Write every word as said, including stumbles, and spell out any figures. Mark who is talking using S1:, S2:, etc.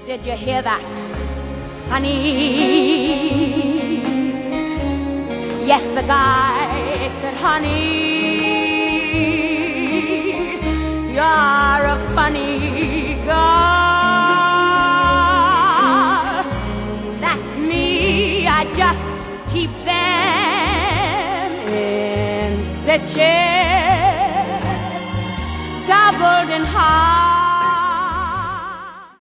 S1: Did you hear that, honey? Yes, the guy said, honey, you're a funny girl. That's me, I just keep them in stitches, doubled in half.